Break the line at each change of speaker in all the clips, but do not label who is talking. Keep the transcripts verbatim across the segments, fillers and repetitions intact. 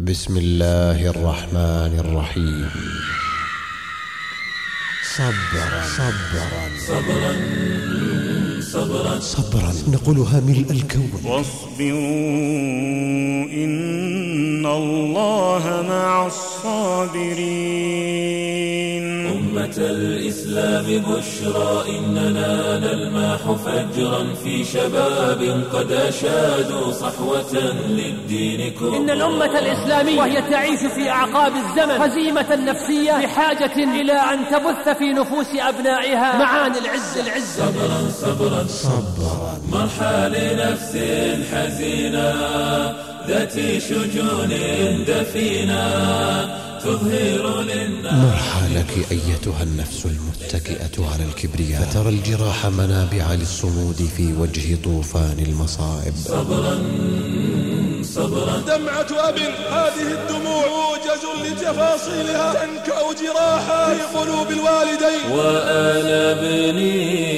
بسم الله الرحمن الرحيم. صبرا صبرا
صبرا صبرا
صبرا نقولها ملء الكون.
واصبروا إن الله مع الصابرين. أمة الإسلام بشرى إننا نلمح فجرا في شباب قد أشادوا صحوة للدين كبرى.
إن الأمة الإسلامية وهي تعيش في أعقاب الزمن هزيمة نفسية بحاجة إلى أن تبث في نفوس أبنائها معاني العز العز.
صبرا صبرا صبرا مرحى لنفس حزينة ذات شجون دفينة تظهر للناس.
مرحى لك أيتها النفس المتكئة على الكبرياء، فترى الجراح منابع للصمود في وجه طوفان المصائب.
صبرا صبرا
دمعة أب هذه الدموع موجز لتفاصيلها تنكأ جراحا في قلوب الوالدين.
وأنا ابني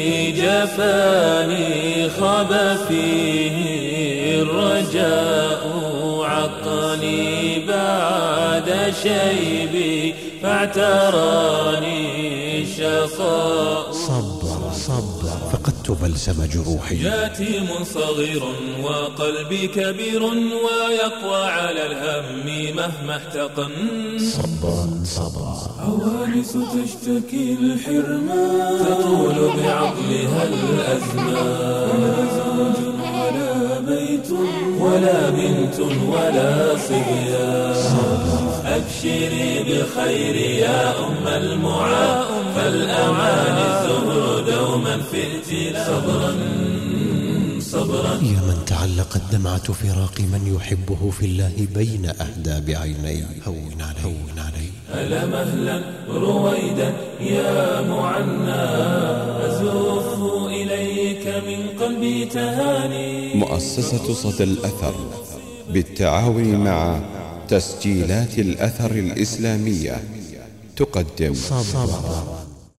جفاني خاب فيه الرجاء عطني بعد شيبي فاعتراني الشقاء.
صبر صبر فقدت بلسم جروحي.
يتيم صغير وقلبي كبير ويقوى على الهم مهما احتقن.
صبرا صبرا
عوانس تشتكي الحرمان تطول بعضلها الأزمان. لا زوج ولا بيت ولا بنت ولا صبيان. أبشري بالخير يا أم المعاد فالأمان الزهر دوما في ائتلاف. صبرا صبرا
يا من تعلقت دمعة فراق من يحبه في الله بين أهداب عيني. هون علي هون علي.
هلا مهلا رويدا يا معنى أزف إليك من قلبي تهاني.
مؤسسة صدى الأثر بالتعاون مع تسجيلات الأثر الإسلامية تقدم
صبرا